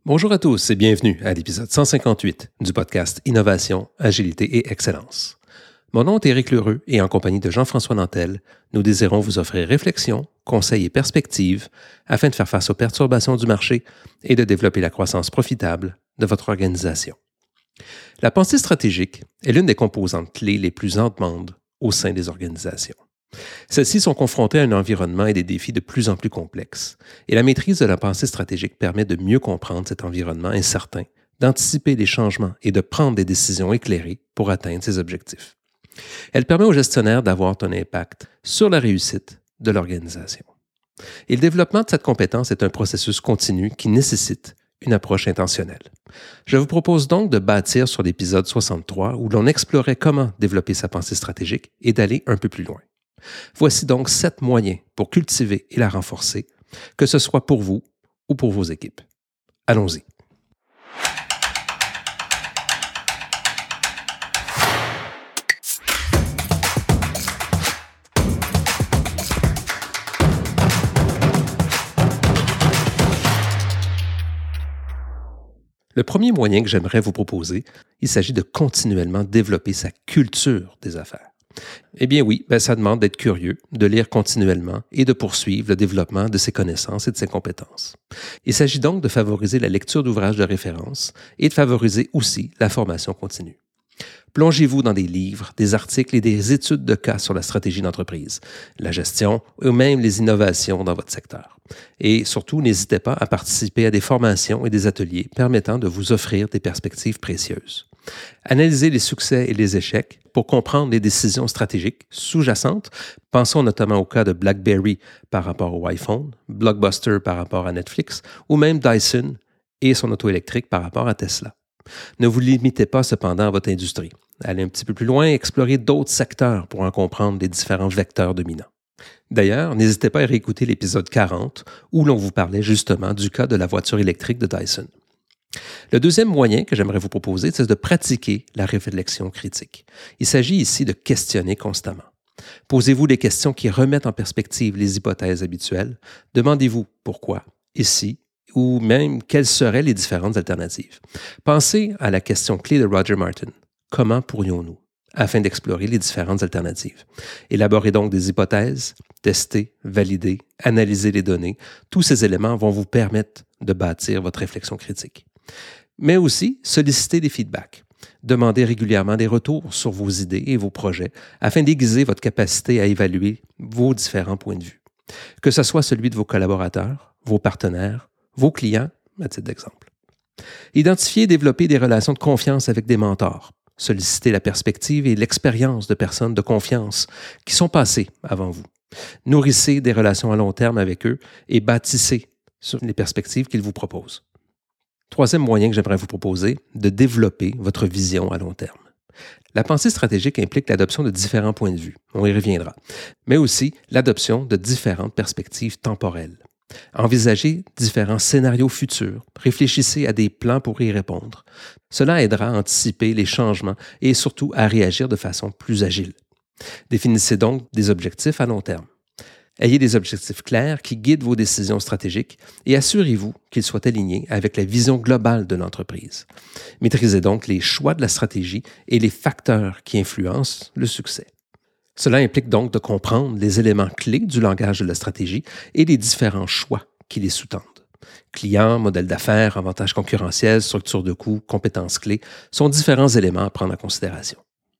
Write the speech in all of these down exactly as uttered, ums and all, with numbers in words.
Bonjour à tous et bienvenue à l'épisode cent cinquante-huit du podcast Innovation, Agilité et Excellence. Mon nom est Éric Lheureux et en compagnie de Jean-François Nantel, nous désirons vous offrir réflexion, conseils et perspectives afin de faire face aux perturbations du marché et de développer la croissance profitable de votre organisation. La pensée stratégique est l'une des composantes clés les plus en demande au sein des organisations. Celles-ci sont confrontées à un environnement et des défis de plus en plus complexes, et la maîtrise de la pensée stratégique permet de mieux comprendre cet environnement incertain, d'anticiper les changements et de prendre des décisions éclairées pour atteindre ses objectifs. Elle permet aux gestionnaires d'avoir un impact sur la réussite de l'organisation. Et le développement de cette compétence est un processus continu qui nécessite une approche intentionnelle. Je vous propose donc de bâtir sur l'épisode soixante-trois où l'on explorait comment développer sa pensée stratégique et d'aller un peu plus loin. Voici donc sept moyens pour cultiver et la renforcer, que ce soit pour vous ou pour vos équipes. Allons-y. Le premier moyen que j'aimerais vous proposer, il s'agit de continuellement développer sa culture des affaires. Eh bien oui, ben ça demande d'être curieux, de lire continuellement et de poursuivre le développement de ses connaissances et de ses compétences. Il s'agit donc de favoriser la lecture d'ouvrages de référence et de favoriser aussi la formation continue. Plongez-vous dans des livres, des articles et des études de cas sur la stratégie d'entreprise, la gestion ou même les innovations dans votre secteur. Et surtout, n'hésitez pas à participer à des formations et des ateliers permettant de vous offrir des perspectives précieuses. Analysez les succès et les échecs pour comprendre les décisions stratégiques sous-jacentes. Pensons notamment au cas de BlackBerry par rapport au iPhone, Blockbuster par rapport à Netflix ou même Dyson et son auto électrique par rapport à Tesla. Ne vous limitez pas cependant à votre industrie. Allez un petit peu plus loin et explorez d'autres secteurs pour en comprendre les différents vecteurs dominants. D'ailleurs, n'hésitez pas à réécouter l'épisode quarante où l'on vous parlait justement du cas de la voiture électrique de Dyson. Le deuxième moyen que j'aimerais vous proposer, c'est de pratiquer la réflexion critique. Il s'agit ici de questionner constamment. Posez-vous des questions qui remettent en perspective les hypothèses habituelles. Demandez-vous pourquoi, ici, ou même quelles seraient les différentes alternatives. Pensez à la question clé de Roger Martin. Comment pourrions-nous? Afin d'explorer les différentes alternatives. Élaborez donc des hypothèses, testez, validez, analysez les données. Tous ces éléments vont vous permettre de bâtir votre réflexion critique. Mais aussi, sollicitez des feedbacks. Demandez régulièrement des retours sur vos idées et vos projets afin d'aiguiser votre capacité à évaluer vos différents points de vue. Que ce soit celui de vos collaborateurs, vos partenaires, vos clients, à titre d'exemple. Identifiez et développez des relations de confiance avec des mentors. Sollicitez la perspective et l'expérience de personnes de confiance qui sont passées avant vous. Nourrissez des relations à long terme avec eux et bâtissez sur les perspectives qu'ils vous proposent. Troisième moyen que j'aimerais vous proposer, de développer votre vision à long terme. La pensée stratégique implique l'adoption de différents points de vue, on y reviendra, mais aussi l'adoption de différentes perspectives temporelles. Envisagez différents scénarios futurs, réfléchissez à des plans pour y répondre. Cela aidera à anticiper les changements et surtout à réagir de façon plus agile. Définissez donc des objectifs à long terme. Ayez des objectifs clairs qui guident vos décisions stratégiques et assurez-vous qu'ils soient alignés avec la vision globale de l'entreprise. Maîtrisez donc les choix de la stratégie et les facteurs qui influencent le succès. Cela implique donc de comprendre les éléments clés du langage de la stratégie et les différents choix qui les sous-tendent. Clients, modèles d'affaires, avantages concurrentiels, structure de coûts, compétences clés sont différents éléments à prendre en considération.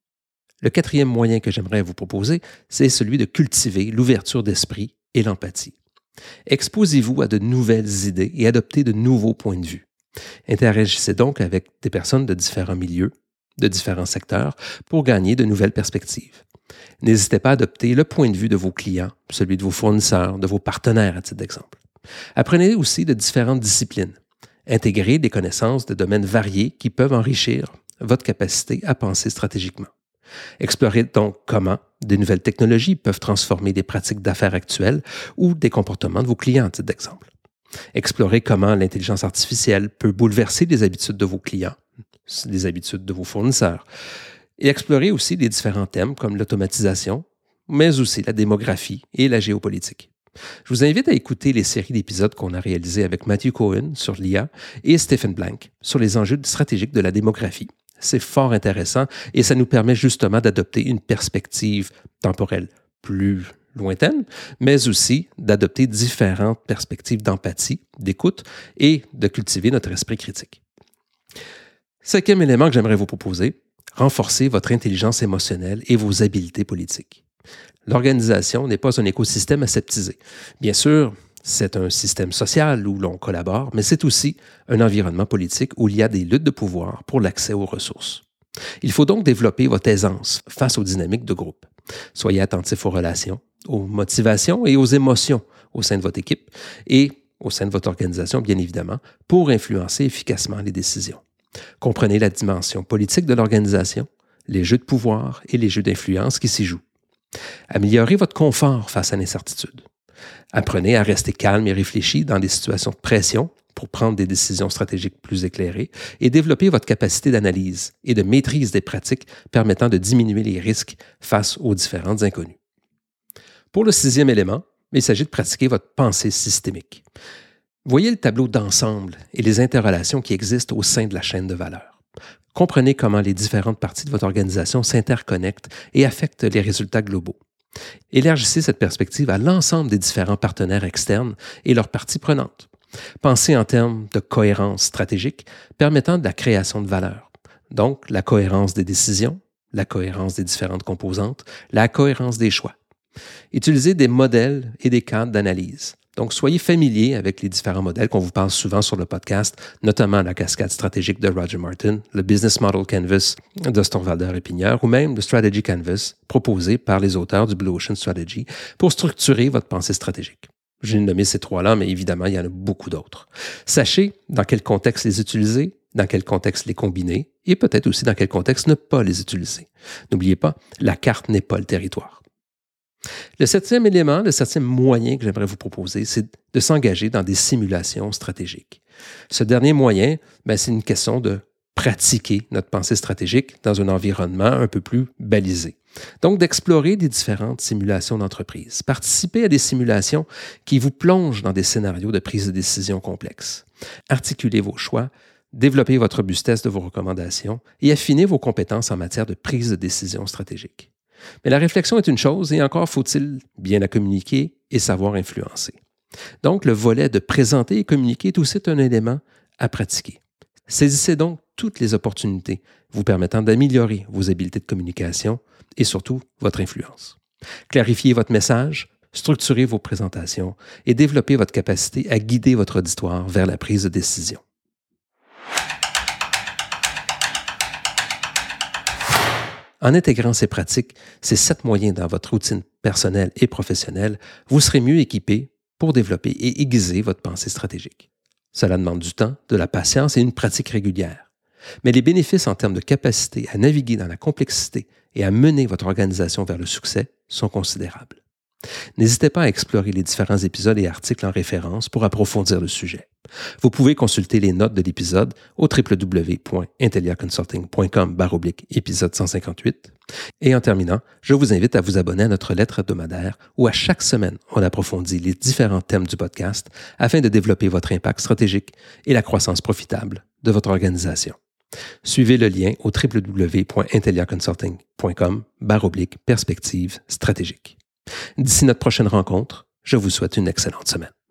Le quatrième moyen que j'aimerais vous proposer, c'est celui de cultiver l'ouverture d'esprit et l'empathie. Exposez-vous à de nouvelles idées et adoptez de nouveaux points de vue. Interagissez donc avec des personnes de différents milieux, de différents secteurs, pour gagner de nouvelles perspectives. N'hésitez pas à adopter le point de vue de vos clients, celui de vos fournisseurs, de vos partenaires, à titre d'exemple. Apprenez aussi de différentes disciplines. Intégrez des connaissances de domaines variés qui peuvent enrichir votre capacité à penser stratégiquement. Explorez donc comment des nouvelles technologies peuvent transformer des pratiques d'affaires actuelles ou des comportements de vos clients, à titre d'exemple. Explorez comment l'intelligence artificielle peut bouleverser les habitudes de vos clients, les habitudes de vos fournisseurs. Et explorez aussi les différents thèmes comme l'automatisation, mais aussi la démographie et la géopolitique. Je vous invite à écouter les séries d'épisodes qu'on a réalisées avec Matthew Cohen sur l'I A et Stephen Blank sur les enjeux stratégiques de la démographie. C'est fort intéressant et ça nous permet justement d'adopter une perspective temporelle plus lointaine, mais aussi d'adopter différentes perspectives d'empathie, d'écoute et de cultiver notre esprit critique. Cinquième élément que j'aimerais vous proposer, renforcer votre intelligence émotionnelle et vos habiletés politiques. L'organisation n'est pas un écosystème aseptisé. Bien sûr, c'est un système social où l'on collabore, mais c'est aussi un environnement politique où il y a des luttes de pouvoir pour l'accès aux ressources. Il faut donc développer votre aisance face aux dynamiques de groupe. Soyez attentif aux relations, aux motivations et aux émotions au sein de votre équipe et au sein de votre organisation, bien évidemment, pour influencer efficacement les décisions. Comprenez la dimension politique de l'organisation, les jeux de pouvoir et les jeux d'influence qui s'y jouent. Améliorez votre confort face à l'incertitude. Apprenez à rester calme et réfléchi dans des situations de pression pour prendre des décisions stratégiques plus éclairées et développer votre capacité d'analyse et de maîtrise des pratiques permettant de diminuer les risques face aux différentes inconnues. Pour le sixième élément, il s'agit de pratiquer votre pensée systémique. Voyez le tableau d'ensemble et les interrelations qui existent au sein de la chaîne de valeur. Comprenez comment les différentes parties de votre organisation s'interconnectent et affectent les résultats globaux. Élargissez cette perspective à l'ensemble des différents partenaires externes et leurs parties prenantes. Pensez en termes de cohérence stratégique permettant de la création de valeur. Donc, la cohérence des décisions, la cohérence des différentes composantes, la cohérence des choix. Utilisez des modèles et des cadres d'analyse. Donc, soyez familiers avec les différents modèles qu'on vous parle souvent sur le podcast, notamment la cascade stratégique de Roger Martin, le Business Model Canvas de Stormwalder et Pigneur, ou même le Strategy Canvas proposé par les auteurs du Blue Ocean Strategy pour structurer votre pensée stratégique. J'ai nommé ces trois-là, mais évidemment, il y en a beaucoup d'autres. Sachez dans quel contexte les utiliser, dans quel contexte les combiner, et peut-être aussi dans quel contexte ne pas les utiliser. N'oubliez pas, la carte n'est pas le territoire. Le septième élément, le septième moyen que j'aimerais vous proposer, c'est de s'engager dans des simulations stratégiques. Ce dernier moyen, ben, c'est une question de pratiquer notre pensée stratégique dans un environnement un peu plus balisé. Donc, d'explorer des différentes simulations d'entreprise. Participez à des simulations qui vous plongent dans des scénarios de prise de décision complexes. Articulez vos choix, développez votre robustesse de vos recommandations et affinez vos compétences en matière de prise de décision stratégique. Mais la réflexion est une chose et encore faut-il bien la communiquer et savoir influencer. Donc, le volet de présenter et communiquer est aussi un élément à pratiquer. Saisissez donc toutes les opportunités vous permettant d'améliorer vos habiletés de communication et surtout votre influence. Clarifiez votre message, structurez vos présentations et développez votre capacité à guider votre auditoire vers la prise de décision. En intégrant ces pratiques, ces sept moyens dans votre routine personnelle et professionnelle, vous serez mieux équipé pour développer et aiguiser votre pensée stratégique. Cela demande du temps, de la patience et une pratique régulière. Mais les bénéfices en termes de capacité à naviguer dans la complexité et à mener votre organisation vers le succès sont considérables. N'hésitez pas à explorer les différents épisodes et articles en référence pour approfondir le sujet. Vous pouvez consulter les notes de l'épisode au w w w point intellia consulting point com barre oblique épisode cent cinquante-huit. Et en terminant, je vous invite à vous abonner à notre lettre hebdomadaire où à chaque semaine, on approfondit les différents thèmes du podcast afin de développer votre impact stratégique et la croissance profitable de votre organisation. Suivez le lien au w w w point intellia consulting point com barre oblique perspective stratégique. D'ici notre prochaine rencontre, je vous souhaite une excellente semaine.